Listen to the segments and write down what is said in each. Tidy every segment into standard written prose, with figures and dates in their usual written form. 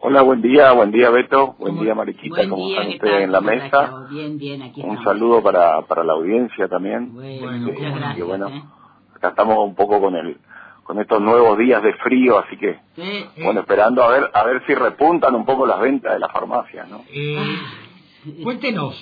Hola, buen día Beto, buen día Mariquita, ¿cómo están ustedes en la mesa? Bien, aquí estamos. Un saludo para la audiencia también. Bueno, muchas gracias. Bueno, acá estamos un poco con estos nuevos días de frío, así que, bueno, esperando a ver si repuntan un poco las ventas de las farmacias, ¿no? Cuéntenos,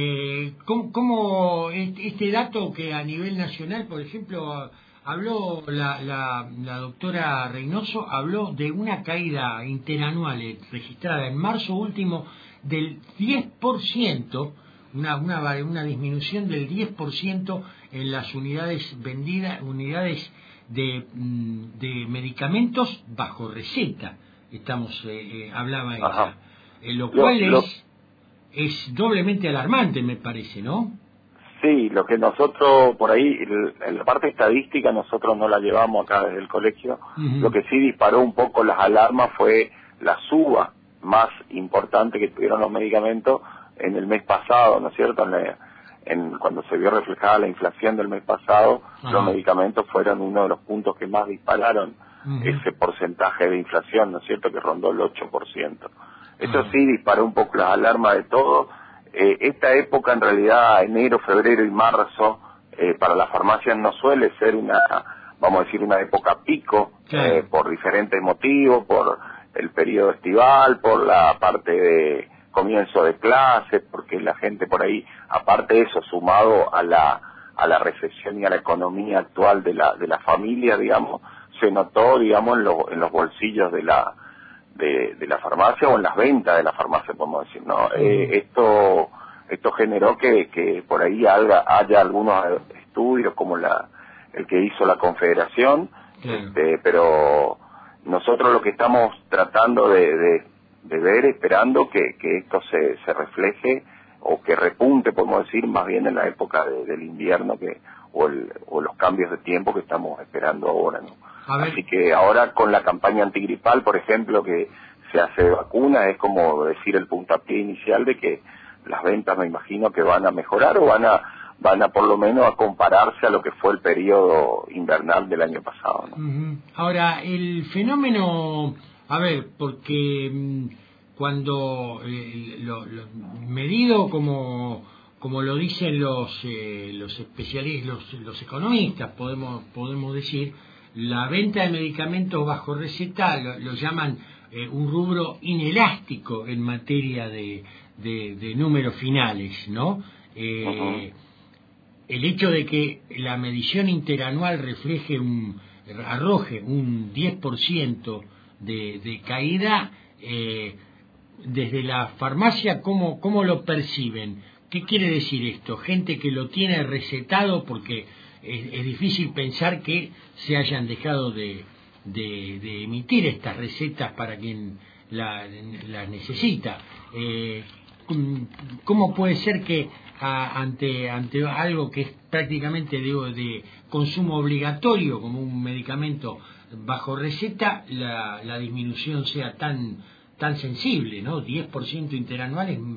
¿cómo este dato que a nivel nacional, por ejemplo, habló la doctora Reynoso, habló de una caída interanual registrada en marzo último del 10%, una disminución del 10% en las unidades vendidas, unidades de medicamentos bajo receta, hablaba ella, lo cual es doblemente alarmante, me parece, ¿no? Sí, lo que nosotros, por ahí, en la parte estadística nosotros no la llevamos acá desde el colegio. Lo que sí disparó un poco las alarmas fue la suba más importante que tuvieron los medicamentos en el mes pasado, ¿no es cierto? Cuando se vio reflejada la inflación del mes pasado, los medicamentos fueron uno de los puntos que más dispararon ese porcentaje de inflación, ¿no es cierto?, que rondó el 8%. Eso sí disparó un poco las alarmas de todo. Esta época, en realidad, enero, febrero y marzo, para las farmacias no suele ser vamos a decir, una época pico, por diferentes motivos, por el periodo estival, por la parte de comienzo de clases, porque la gente por ahí, aparte de eso, sumado a la recesión y a la economía actual de la familia, digamos, se notó, digamos, en los bolsillos de la farmacia o en las ventas de la farmacia, podemos decir, ¿no? Esto generó que por ahí haya algunos estudios como el que hizo la Confederación, pero nosotros lo que estamos tratando de ver, esperando que esto se refleje o que repunte, podemos decir, más bien en la época del invierno o los cambios de tiempo que estamos esperando ahora, ¿no? Así que ahora con la campaña antigripal, por ejemplo, que se hace de vacuna, es como decir el puntapié inicial de que las ventas, me imagino, que van a mejorar o van a por lo menos a compararse a lo que fue el periodo invernal del año pasado, ¿no? Ahora, el fenómeno, porque cuando medido como lo dicen los especialistas, los economistas, podemos decir, la venta de medicamentos bajo receta lo llaman un rubro inelástico en materia de números finales, ¿no? El hecho de que la medición interanual arroje un 10% de caída, desde la farmacia, ¿cómo lo perciben? ¿Qué quiere decir esto? Gente que lo tiene recetado, porque es difícil pensar que se hayan dejado de emitir estas recetas para quien las necesita. ¿Cómo puede ser que ante algo que es prácticamente de consumo obligatorio, como un medicamento bajo receta, la disminución sea tan sensible, ¿no? 10% interanual es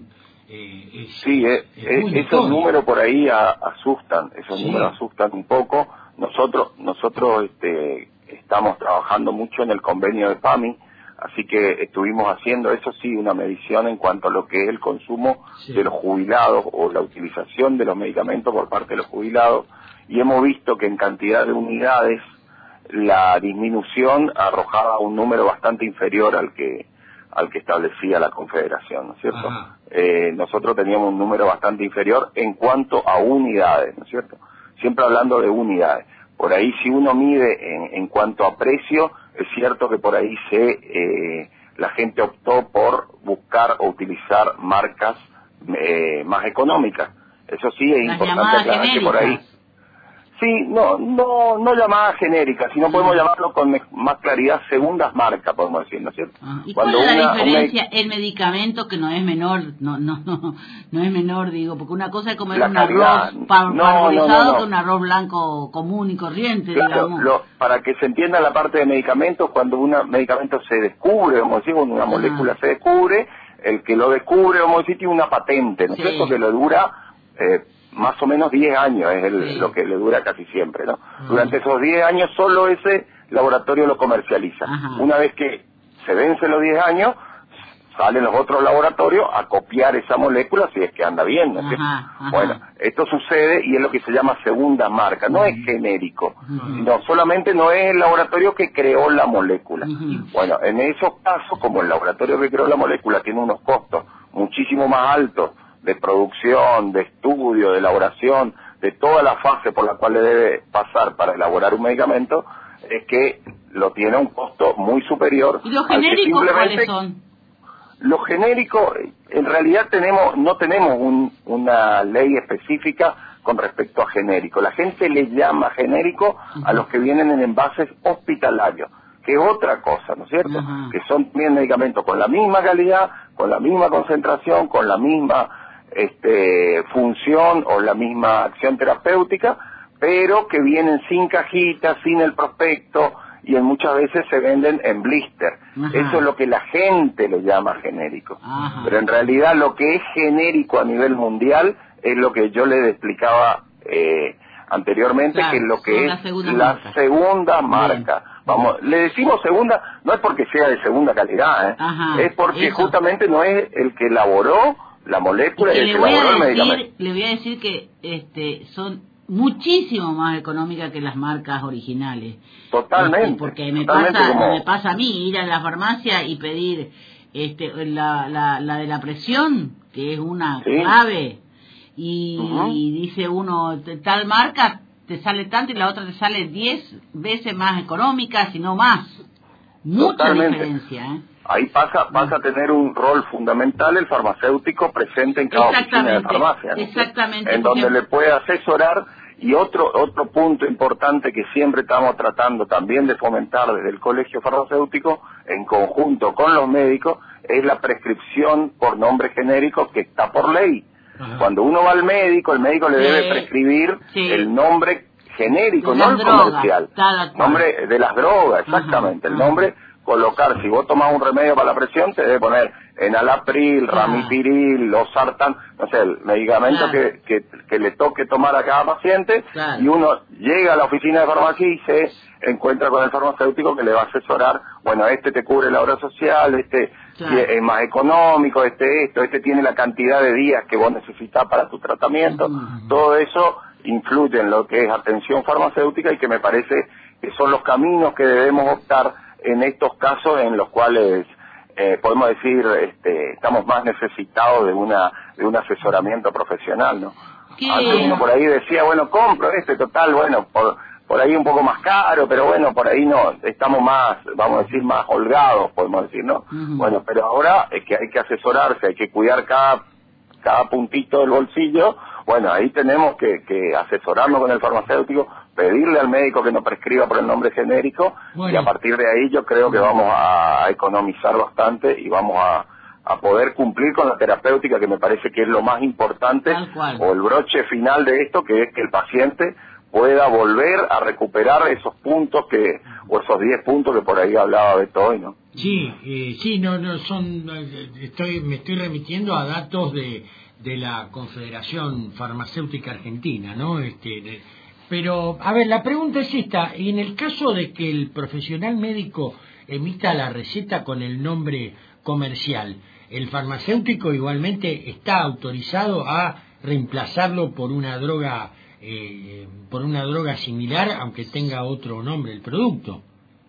muy esos números por ahí asustan, números asustan un poco. Nosotros estamos trabajando mucho en el convenio de PAMI, así que estuvimos haciendo, eso sí, una medición en cuanto a lo que es el consumo de los jubilados o la utilización de los medicamentos por parte de los jubilados, y hemos visto que en cantidad de unidades la disminución arrojaba un número bastante inferior al que establecía la Confederación, ¿no es cierto? Nosotros teníamos un número bastante inferior en cuanto a unidades, ¿no es cierto? Siempre hablando de unidades. Por ahí, si uno mide en cuanto a precio, es cierto que por ahí la gente optó por buscar o utilizar marcas más económicas. Eso sí es importante aclarar que por ahí... Sí, no llamadas genéricas, sino podemos llamarlo con más claridad segundas marcas, podemos decir, ¿no es cierto? ¿Y cuál es la diferencia? El medicamento, que no es menor, no es menor, digo, porque una cosa es comer un arroz parbolizado que un arroz blanco común y corriente, digamos. Para que se entienda la parte de medicamentos, cuando un medicamento se descubre, vamos a decir, cuando una molécula se descubre, el que lo descubre, vamos a decir, tiene una patente, ¿no es cierto?, que lo dura... más o menos 10 años es lo que le dura casi siempre, ¿no? Durante esos 10 años solo ese laboratorio lo comercializa. Una vez que se vencen los 10 años, salen los otros laboratorios a copiar esa molécula si es que anda bien, ¿no? Bueno, esto sucede y es lo que se llama segunda marca, no es genérico, sino solamente no es el laboratorio que creó la molécula. Bueno, en esos casos, como el laboratorio que creó la molécula tiene unos costos muchísimo más altos de producción, de estudio, de elaboración, de toda la fase por la cual le debe pasar para elaborar un medicamento, es que lo tiene a un costo muy superior. ¿Y los genéricos cuáles son? Los genéricos, en realidad no tenemos una ley específica con respecto a genérico. La gente le llama genérico a los que vienen en envases hospitalarios, que es otra cosa, ¿no es cierto? Que son también medicamentos con la misma calidad, con la misma concentración, con la misma función o la misma acción terapéutica, pero que vienen sin cajita, sin el prospecto, y muchas veces se venden en blister. Eso es lo que la gente le llama genérico. Pero en realidad lo que es genérico a nivel mundial es lo que yo les explicaba anteriormente, que es lo que es la segunda marca. Vamos, le decimos segunda, no es porque sea de segunda calidad, es porque justamente no es el que elaboró la molécula, el que elaboró el medicamento. Le voy a decir que son muchísimo más económica que las marcas originales. Totalmente. Porque me pasa a mí ir a la farmacia y pedir la de la presión, que es una clave, y dice uno, tal marca te sale tanto y la otra te sale 10 veces más económica, si no más. Mucha diferencia, Ahí pasa a tener un rol fundamental el farmacéutico presente en cada oficina de farmacia, ¿no? Exactamente. En donde le puede asesorar. Y otro punto importante que siempre estamos tratando también de fomentar desde el colegio farmacéutico, en conjunto con los médicos, es la prescripción por nombre genérico que está por ley. Cuando uno va al médico, el médico le debe prescribir el nombre genérico, no el comercial. Nombre de las drogas, exactamente. El nombre, colocar, si vos tomás un remedio para la presión, te debe poner enalapril, ramipiril, losartán, no sé, el medicamento que le toque tomar a cada paciente, y uno llega a la oficina de farmacia y se encuentra con el farmacéutico que le va a asesorar, bueno, este te cubre la obra social, este es más económico, este tiene la cantidad de días que vos necesitas para tu tratamiento. Todo eso influye en lo que es atención farmacéutica y que me parece que son los caminos que debemos optar en estos casos en los cuales podemos decir estamos más necesitados de un asesoramiento profesional, ¿no? Antes uno por ahí decía, bueno, compro total, bueno, por ahí un poco más caro, pero bueno, por ahí no, estamos más, vamos a decir, más holgados, podemos decir, ¿no? Bueno, pero ahora es que hay que asesorarse, hay que cuidar cada puntito del bolsillo. Bueno, ahí tenemos que asesorarnos con el farmacéutico, pedirle al médico que nos prescriba por el nombre genérico, y a partir de ahí yo creo que vamos a economizar bastante y vamos a poder cumplir con la terapéutica, que me parece que es lo más importante, o el broche final de esto, que es que el paciente pueda volver a recuperar esos puntos o esos 10 puntos que por ahí hablaba Beto hoy, ¿no? Sí, me estoy remitiendo a datos de la Confederación Farmacéutica Argentina, ¿no? Pero, a ver, la pregunta es esta: en el caso de que el profesional médico emita la receta con el nombre comercial, ¿el farmacéutico igualmente está autorizado a reemplazarlo por una droga similar, aunque tenga otro nombre el producto?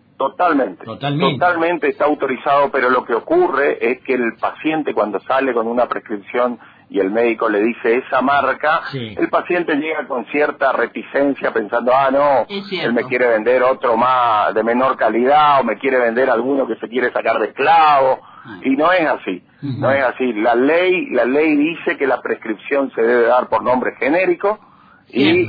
Totalmente está autorizado, pero lo que ocurre es que el paciente, cuando sale con una prescripción y el médico le dice esa marca, el paciente llega con cierta reticencia pensando, no, él me quiere vender otro más de menor calidad, o me quiere vender alguno que se quiere sacar de clavo, y no es así, no es así. La ley dice que la prescripción se debe dar por nombre genérico, y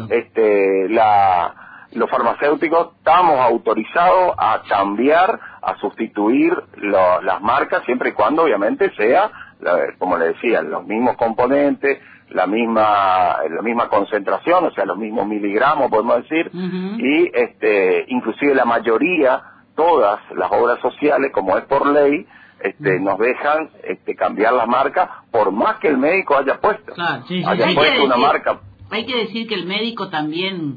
los farmacéuticos estamos autorizados a cambiar, a sustituir las marcas, siempre y cuando obviamente sea, como le decía, los mismos componentes, la misma concentración, o sea, los mismos miligramos, podemos decir, y inclusive la mayoría, todas las obras sociales, como es por ley, nos dejan cambiar las marcas, por más que el médico haya puesto, una marca. Hay que decir que el médico también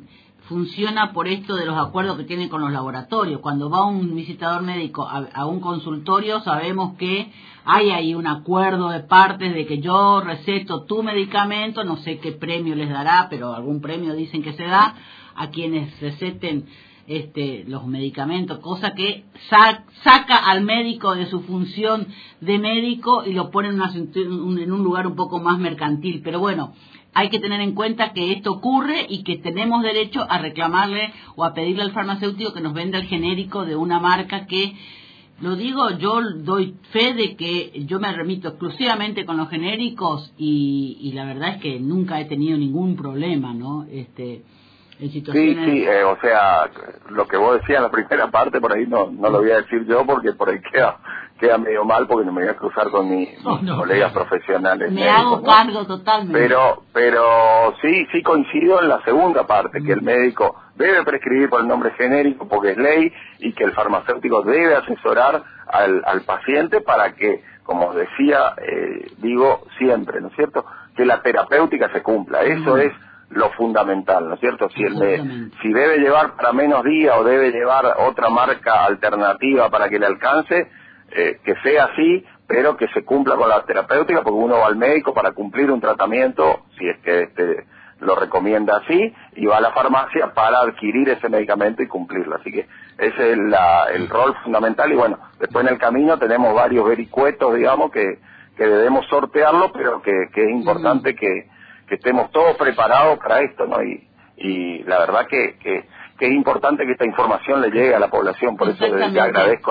funciona por esto de los acuerdos que tienen con los laboratorios. Cuando va un visitador médico a un consultorio, sabemos que hay ahí un acuerdo de partes de que yo receto tu medicamento, no sé qué premio les dará, pero algún premio dicen que se da a quienes receten los medicamentos, cosa que saca al médico de su función de médico y lo pone en un lugar un poco más mercantil. Pero bueno, hay que tener en cuenta que esto ocurre y que tenemos derecho a reclamarle o a pedirle al farmacéutico que nos venda el genérico de una marca que, lo digo, yo doy fe de que yo me remito exclusivamente con los genéricos y la verdad es que nunca he tenido ningún problema, ¿no? En situaciones... Sí, o sea, lo que vos decías en la primera parte, por ahí no lo voy a decir yo porque por ahí queda medio mal porque no me voy a cruzar con mis colegas profesionales. Me hago cargo totalmente. Pero sí coincido en la segunda parte, que el médico debe prescribir por el nombre genérico porque es ley y que el farmacéutico debe asesorar al paciente para que, como decía, digo siempre, ¿no es cierto?, que la terapéutica se cumpla. Eso es lo fundamental, ¿no es cierto? Si debe llevar para menos días o debe llevar otra marca alternativa para que le alcance, que sea así, pero que se cumpla con la terapéutica, porque uno va al médico para cumplir un tratamiento, si es que lo recomienda así, y va a la farmacia para adquirir ese medicamento y cumplirlo. Así que ese es el rol fundamental, y bueno, después en el camino tenemos varios vericuetos, digamos, que debemos sortearlo, pero que es importante que estemos todos preparados para esto, ¿no? Y la verdad que es importante que esta información le llegue a la población, por eso le agradezco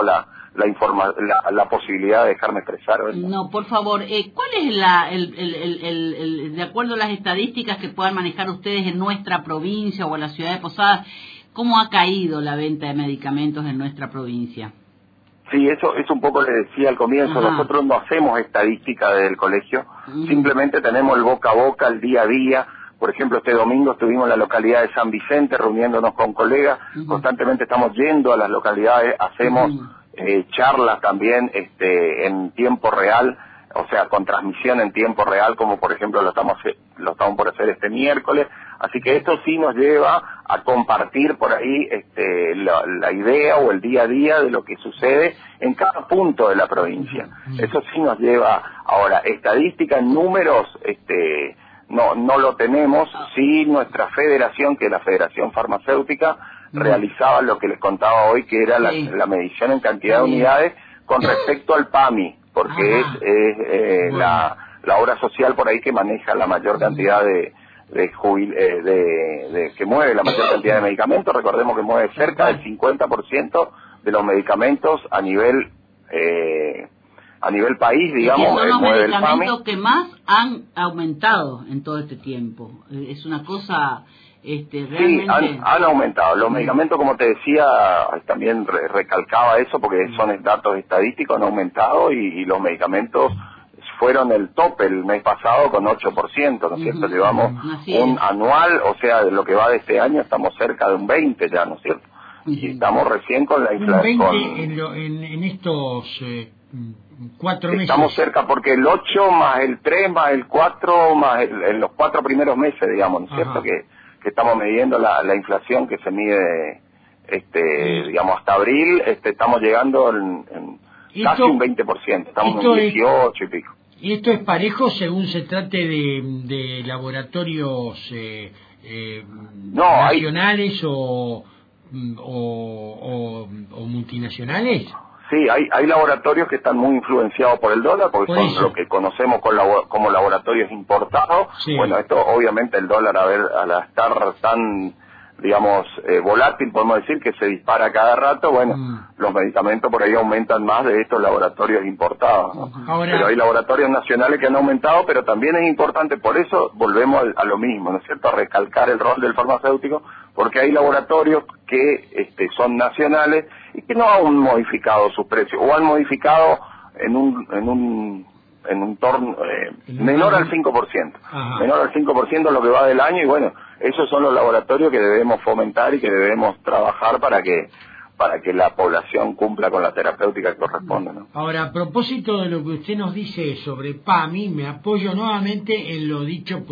la posibilidad de dejarme expresar. ¿Verdad? No, por favor, ¿cuál es de acuerdo a las estadísticas que puedan manejar ustedes en nuestra provincia o en la ciudad de Posadas, cómo ha caído la venta de medicamentos en nuestra provincia? Sí, eso un poco le decía al comienzo. Ajá. Nosotros no hacemos estadística del colegio, simplemente tenemos el boca a boca, el día a día. Por ejemplo, este domingo estuvimos en la localidad de San Vicente reuniéndonos con colegas, constantemente estamos yendo a las localidades, hacemos charlas también en tiempo real, o sea, con transmisión en tiempo real, como por ejemplo lo estamos por hacer este miércoles. Así que esto sí nos lleva a compartir por ahí la idea o el día a día de lo que sucede en cada punto de la provincia. Eso sí nos lleva. Ahora, estadística en números, no lo tenemos. Sí, nuestra federación, que es la Federación Farmacéutica, realizaba lo que les contaba hoy, que era la medición en cantidad de unidades con respecto al PAMI, porque es la obra social por ahí que maneja la mayor cantidad que mueve la mayor cantidad de medicamentos. Recordemos que mueve cerca del 50% de los medicamentos a nivel país, digamos. Son los medicamentos que más han aumentado en todo este tiempo. Es una cosa realmente... Sí, han aumentado. Los medicamentos, como te decía, también recalcaba eso porque son datos estadísticos, han aumentado y los medicamentos fueron el tope el mes pasado con 8%, ¿no es cierto? Llevamos un anual, o sea, de lo que va de este año estamos cerca de un 20 ya, ¿no es cierto? Y estamos recién con la inflación. Un 20 en estos 4 meses. Estamos cerca porque el 8 más el 3 más el 4 más en los 4 primeros meses, digamos, ¿no es cierto? Que estamos midiendo la inflación que se mide, digamos, hasta abril, estamos llegando en casi un 20%, estamos en un 18 y pico. ¿Y esto es parejo según se trate de laboratorios nacionales o multinacionales? Sí, hay laboratorios que están muy influenciados por el dólar, porque son lo que conocemos como laboratorios importados. Sí. Bueno, esto obviamente el dólar al estar tan, digamos, volátil, podemos decir que se dispara cada rato, bueno, los medicamentos por ahí aumentan más de estos laboratorios importados, ¿no? Pero hay laboratorios nacionales que han aumentado, pero también es importante, por eso volvemos a lo mismo, ¿no es cierto?, a recalcar el rol del farmacéutico, porque hay laboratorios que son nacionales y que no han modificado sus precios, o han modificado en un torno menor al 5%, menor al 5% lo que va del año, y bueno, esos son los laboratorios que debemos fomentar y que debemos trabajar para que la población cumpla con la terapéutica que corresponde, ¿no? Ahora, a propósito de lo que usted nos dice sobre PAMI, me apoyo nuevamente en lo dicho por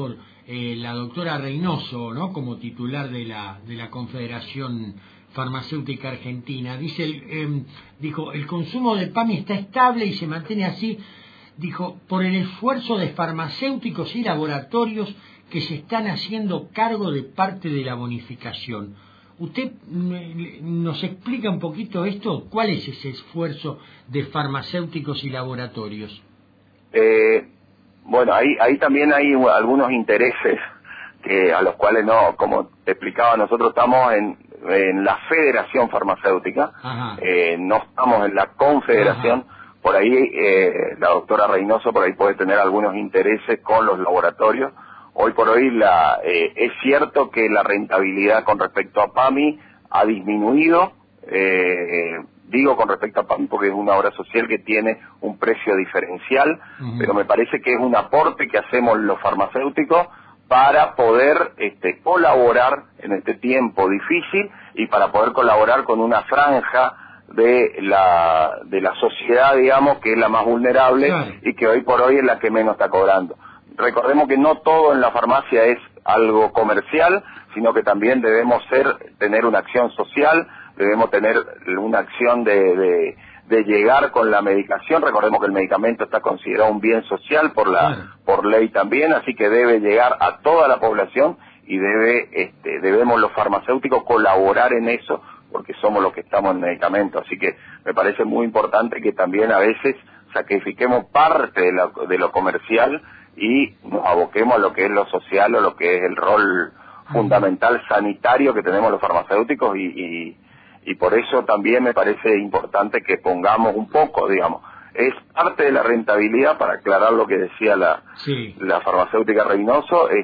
la doctora Reynoso, ¿no?, como titular de la Confederación Farmacéutica Argentina. Dijo, el consumo de PAMI está estable y se mantiene así, dijo, por el esfuerzo de farmacéuticos y laboratorios que se están haciendo cargo de parte de la bonificación. ¿Usted nos explica un poquito esto? ¿Cuál es ese esfuerzo de farmacéuticos y laboratorios? Bueno, ahí también hay algunos intereses a los cuales no, como te explicaba, nosotros estamos en la Federación Farmacéutica, no estamos en la Confederación. Ajá. Por ahí la doctora Reynoso por ahí puede tener algunos intereses con los laboratorios. Hoy por hoy es cierto que la rentabilidad con respecto a PAMI ha disminuido, digo con respecto a PAMI porque es una obra social que tiene un precio diferencial, pero me parece que es un aporte que hacemos los farmacéuticos para poder colaborar en este tiempo difícil y para poder colaborar con una franja de la sociedad, digamos, que es la más vulnerable, claro, y que hoy por hoy es la que menos está cobrando. Recordemos que no todo en la farmacia es algo comercial, sino que también debemos tener una acción social, debemos tener una acción de llegar con la medicación. Recordemos que el medicamento está considerado un bien social por ley también, así que debe llegar a toda la población y debemos los farmacéuticos colaborar en eso, porque somos los que estamos en medicamentos. Así que me parece muy importante que también a veces sacrifiquemos parte de lo comercial y nos aboquemos a lo que es lo social o lo que es el rol fundamental sanitario que tenemos los farmacéuticos y por eso también me parece importante que pongamos un poco, digamos, es parte de la rentabilidad, para aclarar lo que decía la farmacéutica Reynoso, es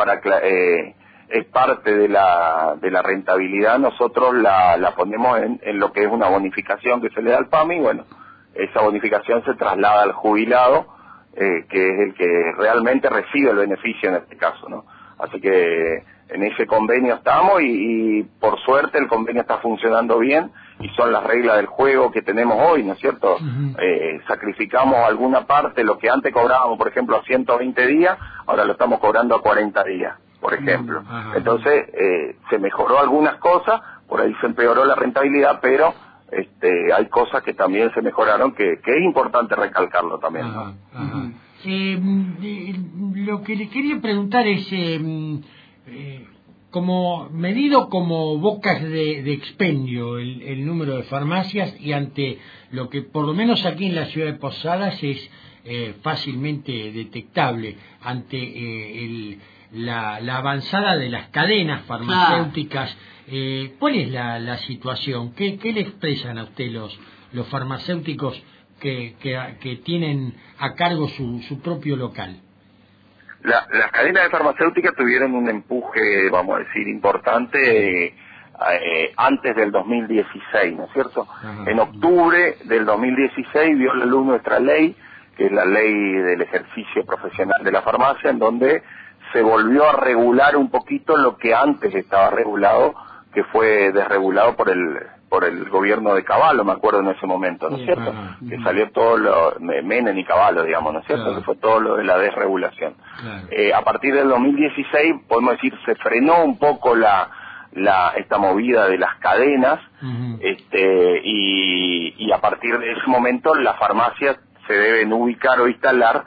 parte de la rentabilidad. Nosotros la ponemos en lo que es una bonificación que se le da al PAMI. Bueno, esa bonificación se traslada al jubilado, que es el que realmente recibe el beneficio en este caso, ¿no? Así que en ese convenio estamos y por suerte el convenio está funcionando bien y son las reglas del juego que tenemos hoy, ¿no es cierto? Sacrificamos alguna parte, lo que antes cobrábamos, por ejemplo, a 120 días, ahora lo estamos cobrando a 40 días, por ejemplo. Entonces, se mejoró algunas cosas, por ahí se empeoró la rentabilidad, pero hay cosas que también se mejoraron, que es importante recalcarlo también, ¿no? Lo que le quería preguntar es, como medido como bocas de expendio el número de farmacias y ante lo que por lo menos aquí en la ciudad de Posadas es fácilmente detectable ante la avanzada de las cadenas farmacéuticas, ¿cuál es la situación? ¿Qué le expresan a usted los farmacéuticos que tienen a cargo su propio local? Las cadenas de farmacéuticas tuvieron un empuje, vamos a decir, importante antes del 2016, ¿no es cierto? En octubre del 2016 vio la luz nuestra ley, que es la ley del ejercicio profesional de la farmacia, en donde se volvió a regular un poquito lo que antes estaba regulado, que fue desregulado por el gobierno de Cavallo, me acuerdo en ese momento, ¿no es cierto? Que salió todo Menem y Cavallo, digamos, ¿no es cierto? Que fue todo lo de la desregulación. A partir del 2016, podemos decir, se frenó un poco esta movida de las cadenas, y a partir de ese momento las farmacias se deben ubicar o instalar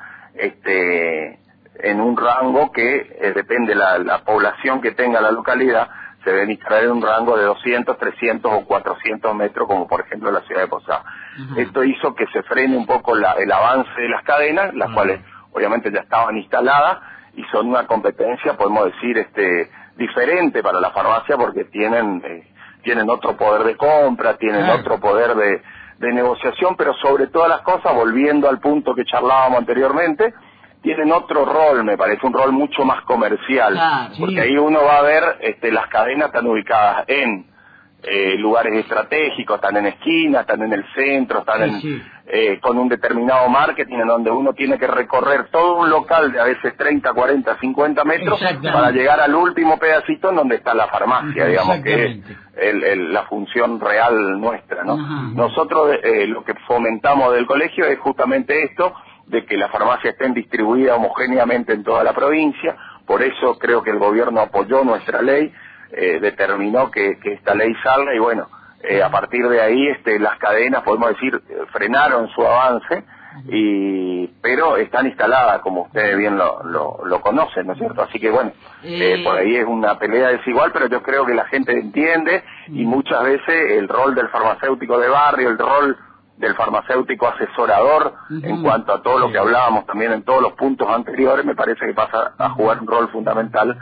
en un rango que depende de la población que tenga la localidad, se deben instalar en un rango de 200, 300 o 400 metros, como por ejemplo la ciudad de Posadas. Esto hizo que se frene un poco el avance de las cadenas, las cuales obviamente ya estaban instaladas y son una competencia, podemos decir, diferente para la farmacia, porque tienen otro poder de compra, tienen otro poder de negociación, pero sobre todas las cosas, volviendo al punto que charlábamos anteriormente, tienen otro rol, me parece, un rol mucho más comercial, porque ahí uno va a ver, las cadenas están ubicadas en lugares estratégicos, están en esquinas, están en el centro, están con un determinado marketing en donde uno tiene que recorrer todo un local de a veces 30, 40, 50 metros para llegar al último pedacito en donde está la farmacia, digamos, que es la función real nuestra, ¿no? Nosotros lo que fomentamos del colegio es justamente esto, de que las farmacias estén distribuidas homogéneamente en toda la provincia. por eso creo que el gobierno apoyó nuestra ley, determinó que esta ley salga y bueno, a partir de ahí las cadenas, podemos decir, frenaron su avance, pero están instaladas, como ustedes bien lo conocen, ¿no es cierto? Así que bueno, por ahí es una pelea desigual, pero yo creo que la gente entiende y muchas veces el rol del farmacéutico de barrio, el rol del farmacéutico asesorador en cuanto a todo lo que hablábamos también en todos los puntos anteriores, me parece que pasa a jugar un rol fundamental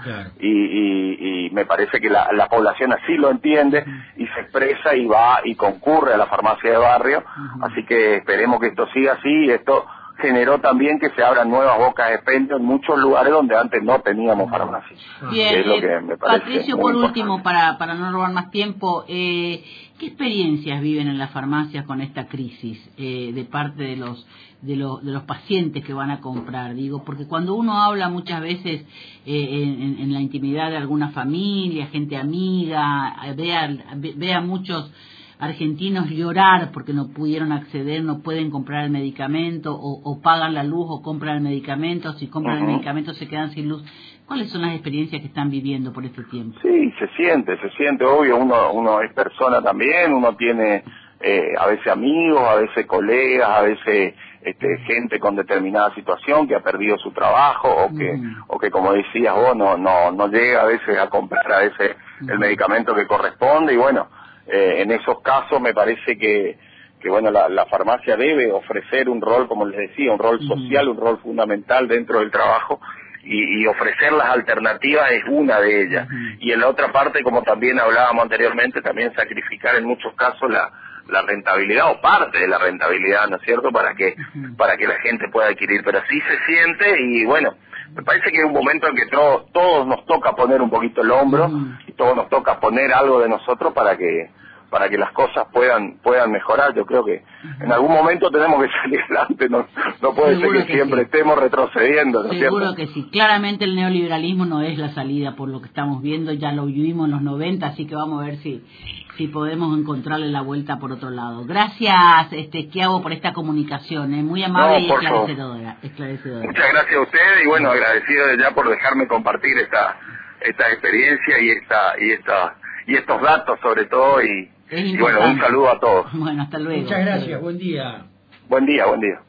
y me parece que la población así lo entiende y se expresa y va y concurre a la farmacia de barrio, así que esperemos que esto siga así y esto generó también que se abran nuevas bocas de expendio en muchos lugares donde antes no teníamos farmacia. Bien, es lo que me parece Patricio, por último, para no robar más tiempo, ¿qué experiencias viven en las farmacias con esta crisis de parte de los pacientes que van a comprar? Digo, porque cuando uno habla muchas veces en la intimidad de alguna familia, gente amiga, ve a muchos argentinos llorar porque no pudieron acceder, no pueden comprar el medicamento o pagan la luz o compran el medicamento, si compran el medicamento se quedan sin luz. ¿Cuáles son las experiencias que están viviendo por este tiempo? Sí, se siente, obvio, uno es persona también, uno tiene a veces amigos, a veces colegas, a veces gente con determinada situación que ha perdido su trabajo o que como decías vos no llega a veces a comprar a veces el medicamento que corresponde y bueno, en esos casos me parece que bueno, la farmacia debe ofrecer un rol, como les decía, un rol social, un rol fundamental dentro del trabajo y ofrecer las alternativas es una de ellas. Y en la otra parte, como también hablábamos anteriormente, también sacrificar en muchos casos la rentabilidad o parte de la rentabilidad, ¿no es cierto?, para que la gente pueda adquirir. Pero así se siente y bueno, me parece que es un momento en que todos nos toca poner un poquito el hombro y todos nos toca poner algo de nosotros para que las cosas puedan mejorar. Yo creo que en algún momento tenemos que salir adelante, no puede ser que siempre estemos retrocediendo, ¿no es cierto? Seguro que sí, claramente el neoliberalismo no es la salida por lo que estamos viendo, ya lo vivimos en los 90, así que vamos a ver si podemos encontrarle la vuelta por otro lado. Gracias, Schiavo, por esta comunicación, muy amable y esclarecedora. Muchas gracias a ustedes y bueno, agradecido ya por dejarme compartir esta experiencia y estos datos sobre todo y bueno, un saludo a todos. Bueno, hasta luego. Muchas gracias, buen día. Buen día.